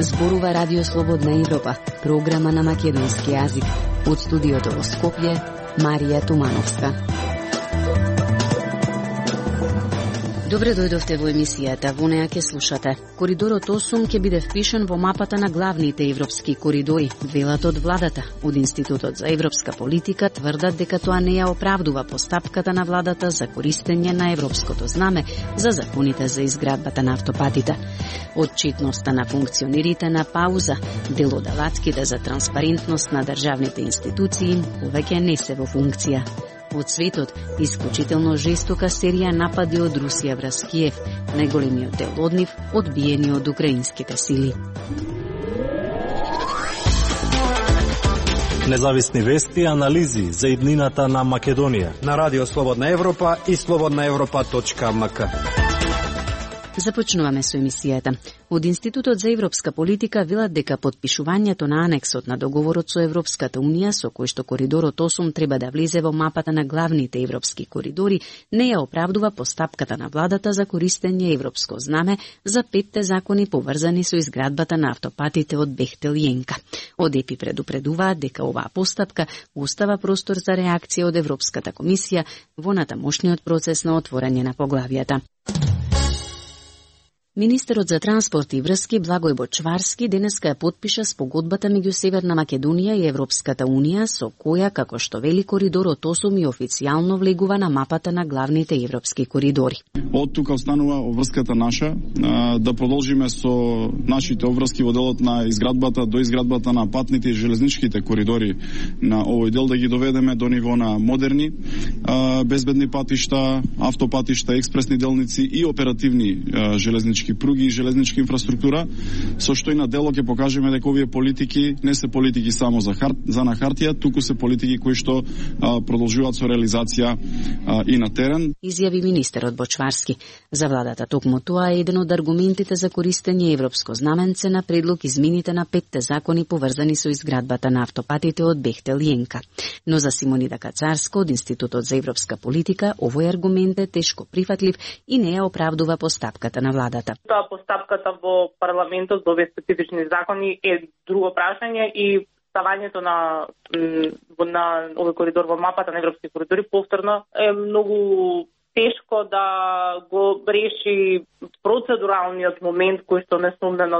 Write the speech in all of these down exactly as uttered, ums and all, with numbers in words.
зборува Радио Слободна Европа, програма на македонски јазик. Од студиото во Скопје, Марија Тумановска. Добре дојдовте во емисијата, во неја ќе слушате. Коридорот осум ќе биде впишан во мапата на главните европски коридори, велат од владата. Од Институтот за европска политика тврдат дека тоа не ја оправдува постапката на владата за користење на европското знаме за законите за изградбата на автопатите. Отчетноста на функционерите на пауза, делодавацките за транспарентност на државните институции повеќе не се во функција. Од светот, исклучително жестока серија напади од Русија врз Киев, најголемиот дел од нив одбиени од украинските сили. Независни вести и анализи за иднината на Македонија на Радио Слободна Европа и слободна европа точка ем ка. Започнуваме со емисијата. Од Институтот за европска политика велат дека подпишувањето на анексот на договорот со Европската унија, со кој што коридорот осум треба да влезе во мапата на главните европски коридори, не ја оправдува постапката на владата за користење европско знаме за петте закони поврзани со изградбата на автопатите од Бехтел и Енка. Од ЕПИ предупредуваат дека оваа постапка остава простор за реакција од Европската комисија во натамошниот процес на отворање на поглавијата. Министерот за транспорт и врски Благој Бочварски денеска ја потпиша спогодбата меѓу Северна Македонија и Европската унија, со која, како што вели, коридорот осум и официјално влегува на мапата на главните европски коридори. Од тука останува обврската наша, да продолжиме со нашите обврски во делот на изградбата, до изградбата на патните и железничките коридори на овој дел, да ги доведеме до ниво на модерни, безбедни патишта, автопатишта, експресни делници и оперативни железнички пруги и железничка инфраструктура, со што и на дело ќе покажеме дека овие политики не се политики само за хар... за на хартија, туку се политики кои што а, продолжуваат со реализација а, и на терен. Изјави министерот Бочварски. За владата токму тоа е еден од аргументите за користење европско знаменце на предлог измените на петте закони поврзани со изградбата на автопатите од Бехтел и Енка. Но за Симонида Кацарска од Институтот за европска политика овој аргумент е тешко прифатлив и не ја оправдува постапката на владата. Тоа постапката во парламентот во овие специфични закони е друго прашање и ставањето на на овој коридор во мапата на европски коридори повторно е многу тешко да го реши процедуралниот момент кој што несумнено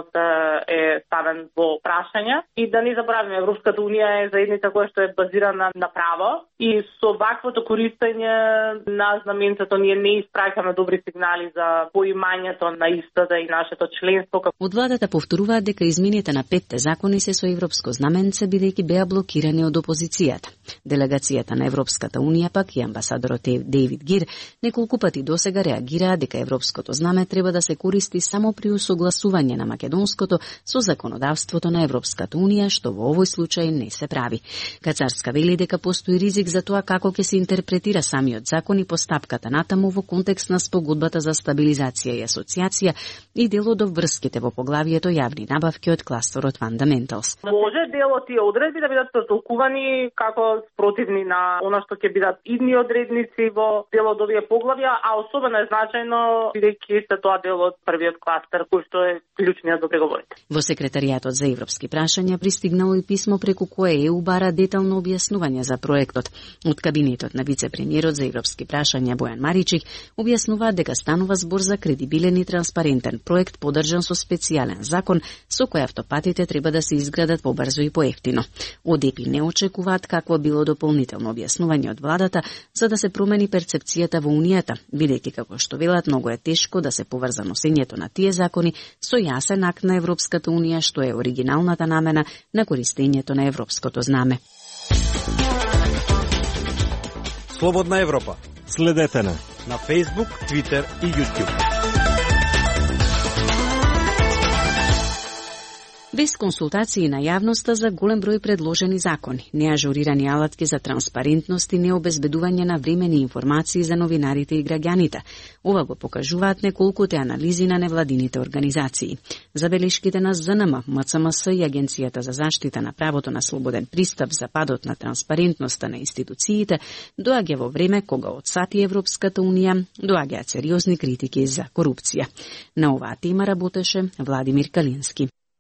е ставен во прашање. И да не забораваме, Европската унија е заедница која што е базирана на право и со ваквото користење на знаменцето ние не испраќаме добри сигнали за поимањето на истата и нашето членство. Од владата повторуваат дека измените на петте закони се со европско знаменце бидејќи беа блокирани од опозицијата. Делегацијата на Европската унија пак и амбасадорот Дейвид Гир неколку пати досега реагираа дека европското знаме треба да се користи само при усогласување на македонското со законодавството на Европската унија, што во овој случај не се прави. Кацарска вели дека постои ризик за тоа како ќе се интерпретира самиот закон и постапката натаму во контекст на спогодбата за стабилизација и асоциација и делот до врските во поглавието јавни набавки од кластерот Fundamentals. Може дел од тие одредби да бидат протолкувани како спротивни на она што ќе бидат идни одредници во делот овие поглавја, а особено е значајно бидејќи се тоа дел од првиот кластер кој што е клучниот до преговорите. Во секретаријатот за европски прашања пристигнало и писмо преку кое ЕУ бара детално објаснување за проектот. Од кабинетот на вице-премиерот за европски прашања Бојан Маричик објаснуваат дека станува збор за кредибилен и транспарентен проект подржан со специјален закон со кој автопатите треба да се изградат побрзо и поевтино. Од ЕПИ не очекуваат какво било дополнително објаснување од владата за да се промени перцепцијата во Унијата, бидејќи како што велат многу е тешко да се поврза носењето на тие закони со јасен акт на Европската унија што е оригиналната намена на користењето на европското знаме. Слободна Европа. Следете на на Facebook, Twitter и YouTube. Без консултации на јавноста за голем број предложени закони, неажурирани алатки за транспарентност и необезбедување на времени информации за новинарите и граѓаните. Ова го покажуваат неколкуте анализи на невладините организации. Забелешките на ЗНМ, МЦМС и Агенцијата за заштита на правото на слободен пристап за падот на транспарентноста на институциите доаѓа во време кога од сати Европската унија доаѓаат сериозни критики за корупција. На оваа тема работеше Владимир Калински.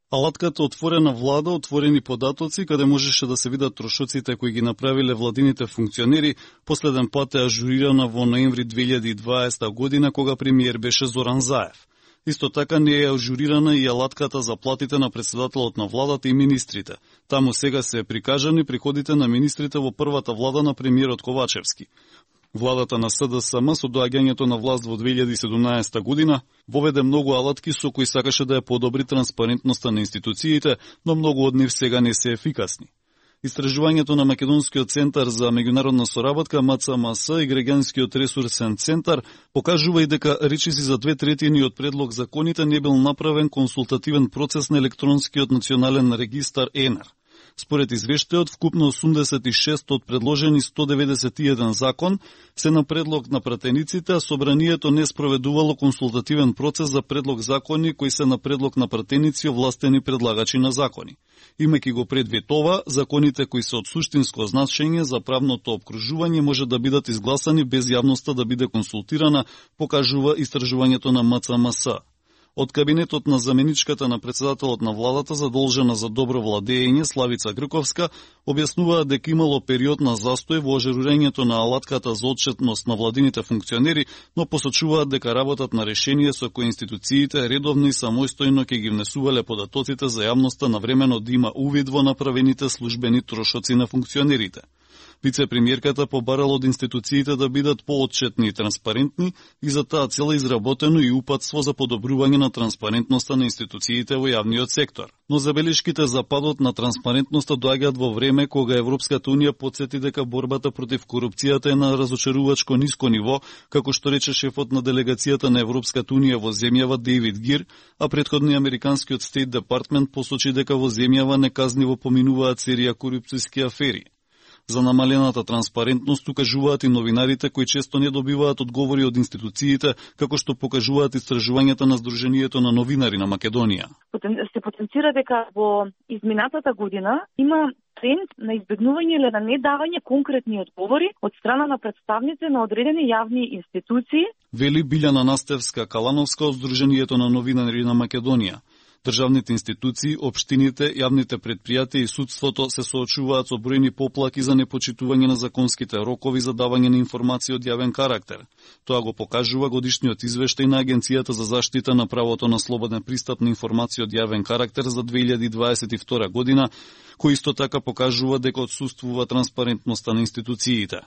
Алатката отворена влада, отворени податоци, каде можеше да се видат трошоците кои ги направиле владините функционери, последен пат е ажурирана во ноември две илјади и дваесета година, кога премиер беше Зоран Заев. Исто така не е ажурирана и алатката за платите на председателот на владата и министрите. Таму сега се прикажани приходите на министрите во првата влада на премиерот Ковачевски. Владата на СДСМ со доаѓањето на власт во две илјади и седумнаесета година воведе многу алатки со кои сакаше да ја подобри транспарентноста на институциите, но многу од нив сега не се ефикасни. Истражувањето на Македонскиот центар за меѓународна соработка М Ц М С и Граѓанскиот ресурсен центар покажува и дека речиси за две третини од предлог законите не бил направен консултативен процес на електронскиот национален регистар Е Н Р. Според извештајот, вкупно осумдесет и шест од предложени сто деветдесет и еден закон се на предлог на пратениците, а собранието не спроведувало консултативен процес за предлог закони кои се на предлог на пратеници овластени предлагачи на закони. Имајќи го предвид ова, законите кои се од суштинско значење за правното опкружување може да бидат изгласани без јавноста да биде консултирана, покажува истражувањето на М Ц М С. Од кабинетот на заменичката на председателот на владата задолжена за добро владење Славица Грковска објаснуваа дека имало период на застој во ажурирањето на алатката за отчетност на владините функционери, но посочуваат дека работат на решение со кои институциите редовно и самостојно ќе ги внесувале податоците за јавноста навремено да има увид во направените службени трошоци на функционерите. Вице-премиерката побарала од институциите да бидат поотчетни и транспарентни и за таа цел изработено и упатство за подобрување на транспарентноста на институциите во јавниот сектор. Но забелешките за падот на транспарентноста доаѓаат во време кога Европската унија потсети дека борбата против корупцијата е на разочарувачко ниско ниво, како што рече шефот на делегацијата на Европската унија во земјава Дейвид Гир, а претходно американскиот Стейт Департмент посочи дека во земјава неказниво поминуваат серија корупцијски афери. За намалената транспарентност укажуваат и новинарите кои често не добиваат одговори од институциите, како што покажуваат истражувањата на Сдруженијето на новинари на Македонија. Се потенцира дека во изминатата година има тренд на избегнување или на недавање конкретни одговори од страна на представници на одредени јавни институции. Вели Билјана Настевска-Калановска од Сдруженијето на новинари на Македонија. Државните институции, општините, јавните предпријатија и судството се соочуваат со бројни поплаки за непочитување на законските рокови за давање на информации од јавен карактер. Тоа го покажува годишниот извештај на Агенцијата за заштита на правото на слободен пристап на информации од јавен карактер за две илјади дваесет и втора година, кој исто така покажува дека отсуствува транспарентноста на институциите.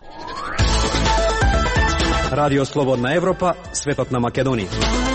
Радио Слободна Европа, светот на Македонија.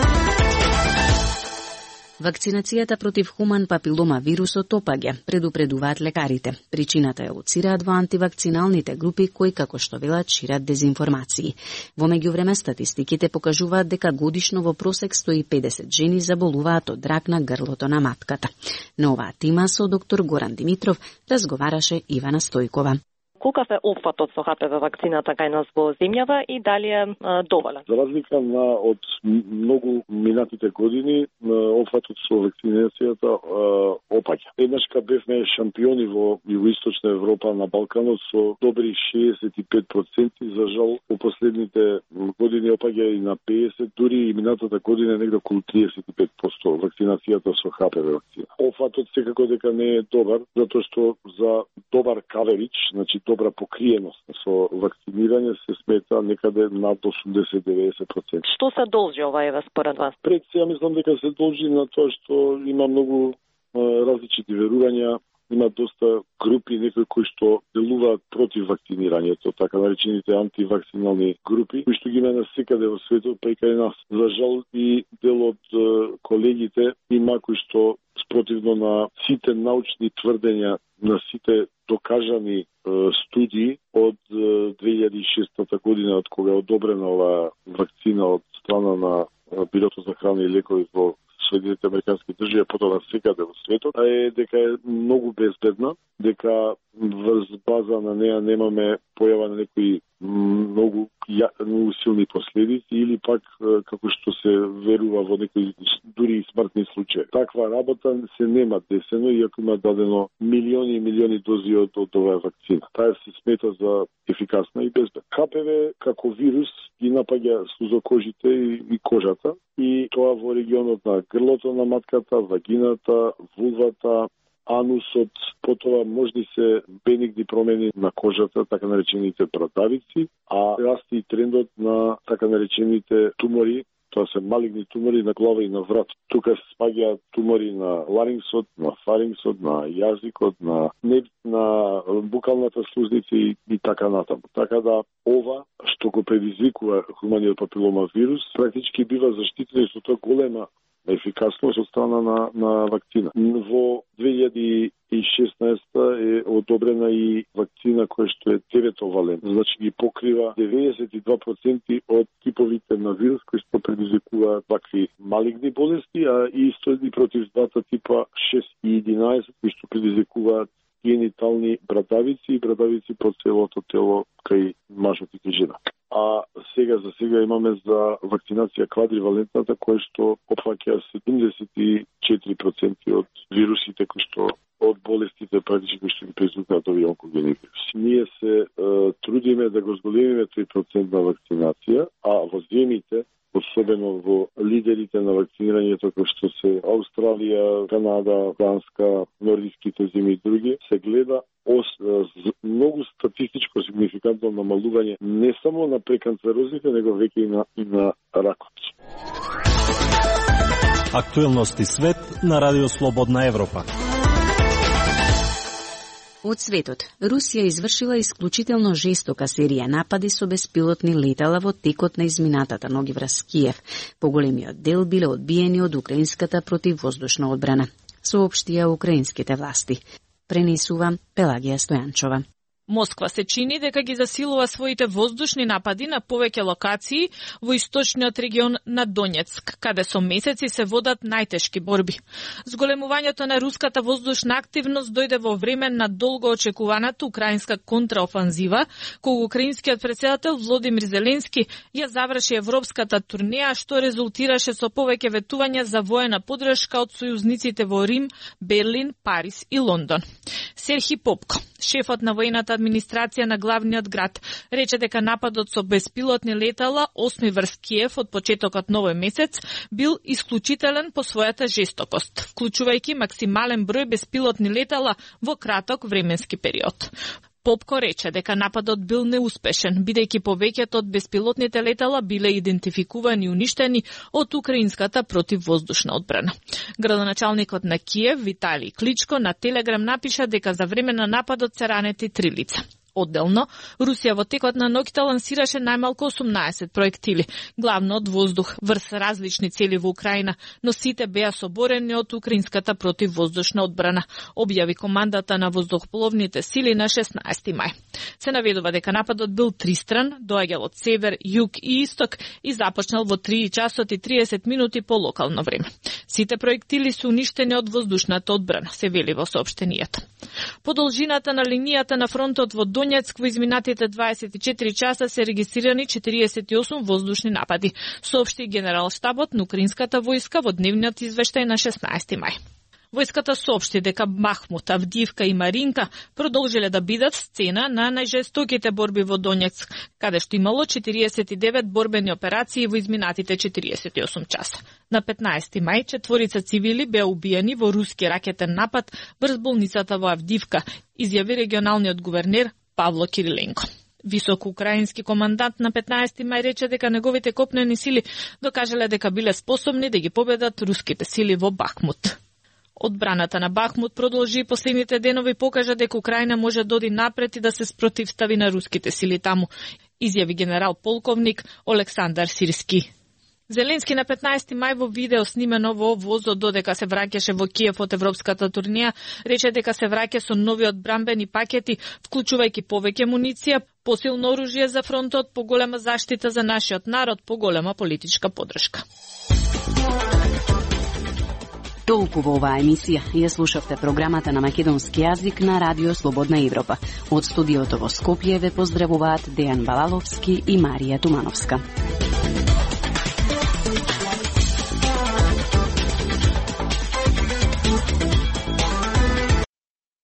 Вакцинацијата против хуман папилома вирусот опаѓа, предупредуваат лекарите. Причината ја оцираат во антивакциналните групи кои, како што велат, шират дезинформации. Во меѓувреме статистиките покажуваат дека годишно во просек сто и педесет жени заболуваат од рак на грлото на матката. На оваа тема со доктор Горан Димитров разговараше Ивана Стојкова. Колкав е опфатот со Х П В вакцината кај нас во земјава и дали е доволен? За разлика на од многу минатите години, опфатот со вакцинацијата опаѓа. Еднашка бевме шампиони во Југоисточна Европа на Балканот со добри шеесет и пет проценти, за жал во последните години опаѓа и на педесет, дури и минатата година негде околу триесет и пет проценти вакцинацијата со Х П В вакцина. Опфатот секако дека не е добар, затоа што за добар каверич, значи добра покриеност со вакцинирање се смета некаде над осумдесет до деветдесет проценти. Што се должи ова ева според вас? Пред се, ја мислам дека се должи на тоа што има многу а, различити верувања, има доста групи, некои кои што делуваат против вакцинирањето, така наречените антивакцинални групи, кои што ги има насекаде во светот, па и кај нас. За жал и дел од колегите има кои што спротивно на сите научни тврдења, на сите докажани е, студии од две илјади и шеста година, од кога е одобрена оваа вакцина од страна на Бирото за храна и лекови во Соединетите Американски држави, потоа на секаде во светот, е дека е многу безбедна, дека врз база на неа немаме појава на некои многу, ја, многу силни последици или пак како што се верува во некои дури и смртни случаи. Таква работа се нема десено, иако има дадено милиони и милиони дози од, од оваа вакцина. Таа се смета за ефикасна и безбедна. Х П В како вирус ги напаѓа слузокожите и, и кожата, и тоа во регионот на грлото на матката, вагината, вулвата, анусот, потоа можни се бенигни промени на кожата, така наречените брадавици, а расти и трендот на така наречените тумори, тоа се малигни тумори на глава и на врат. Тука се спаѓаат тумори на ларингсот, на фарингсот, на јазикот, на неб, на букалната слузница и, и така натаму. Така да ова што го предизвикува хуманиот папилома вирус, практички бива заштитено со тоа голема ефикасност од страна на, на вакцина. Во две илјади и шеснаесета е одобрена и вакцина која што е деветовалентна, значи ги покрива деветдесет и два проценти од типовите на вирус кои што предизвикуваат вакви малигни болести, а исто и против двата типа шест и единаесет кои што предизвикуваат генитални брадавици и брадавици по целото тело кај мажот и жена. А сега за сега имаме за вакцинација квадривалентната која што опфаќа седумдесет и четири проценти од вирусите кои што од болестите практички кои што ги предизвикуваат овие онкогени вируси. Ние се е, трудиме да го зголемиме тој процент на вакцинација, а во земите, особено во лидерите на вакцинирањето кои што се Австралија, Канада, Данска, нордиските земји и други, се гледа ос, многу статистичко сигнификантно намалување не само на преканцерозите, него веќе и на, и на ракот. Актуелности свет на Радио Слободна Европа. Од светот, Русија извршила исклучително жестока серија напади со беспилотни летала во текот на изминатата ноги врз Киев. Поголемиот дел биле одбиени од украинската противвоздушна одбрана, соопштија украинските власти. Пренесува Пелагија Стојанчова. Москва се чини дека ги засилува своите воздушни напади на повеќе локации во источниот регион на Донецк, каде со месеци се водат најтешки борби. Зголемувањето на руската воздушна активност дојде во време на долго очекуваната украинска контраофанзива, кога украинскиот претседател Володимир Зеленски ја заврши европската турнеја, што резултираше со повеќе ветувања за воена поддршка од сојузниците во Рим, Берлин, Париз и Лондон. Серхи Попко, шефот на воената администрација на главниот град, рече дека нападот со беспилотни летала осми врз Киев од почетокот на овој месец бил исклучителен по својата жестокост, вклучувајќи максимален број беспилотни летала во краток временски период. Попко рече дека нападот бил неуспешен, бидејќи повеќето од беспилотните летала биле идентификувани и уништени од украинската противвоздушна одбрана. Градоначалникот на Киев, Виталий Кличко, на Телеграм напиша дека за време на нападот се ранети три лица. Одделно, Русија во текот на ноќта лансираше најмалку осумнаесет проектили, главно од воздух, врз различни цели во Украина, но сите беа соборени од украинската противвоздушна одбрана, објави командата на воздухопловните сили на шеснаесети мај. Се наведува дека нападот бил тристран, доаѓал од север, југ и исток и започнал во три часот и триесет минути по локално време. Сите проектили се уништени од воздушната одбрана, се вели во соопштението. По должината на линијата на фронтот во Донецк во изминатите дваесет и четири часа се регистрирани четириесет и осум воздушни напади, соопшти генерал штабот на украинската војска во дневниот извештај на шеснаесети мај. Војската соопшти дека Бахмут, Авдиевка и Маринка продолжиле да бидат сцена на најжестоките борби во Донецк, каде што имало четириесет и девет борбени операции во изминатите четириесет и осум часа. На петнаесети мај четворица цивили беа убиени во руски ракетен напад врз болницата во Авдиевка, изјави регионалниот гувернер Павло Кириленко. Висок украински командант на петнаесети мај рече дека неговите копнени сили докажале дека биле способни да ги победат руските сили во Бахмут. Одбраната на Бахмут продолжи и последните денови покажа дека Украина може да оди напред и да се спротивстави на руските сили таму, изјави генерал полковник Олександар Сирски. Зеленски на петнаесети мај во видео снимено во возот додека се враќаше во Киев од европската турнеја, рече дека се враќа со нови одбрамбени пакети, вклучувајќи повеќе муниција, посилно оружје за фронтот, поголема заштита за нашиот народ, поголема политичка поддршка. Толку во оваа емисија ја слушавте програмата на македонски јазик на Радио Слободна Европа. Од студиото во Скопје ве поздравуваат Дејан Балаловски и Марија Тумановска.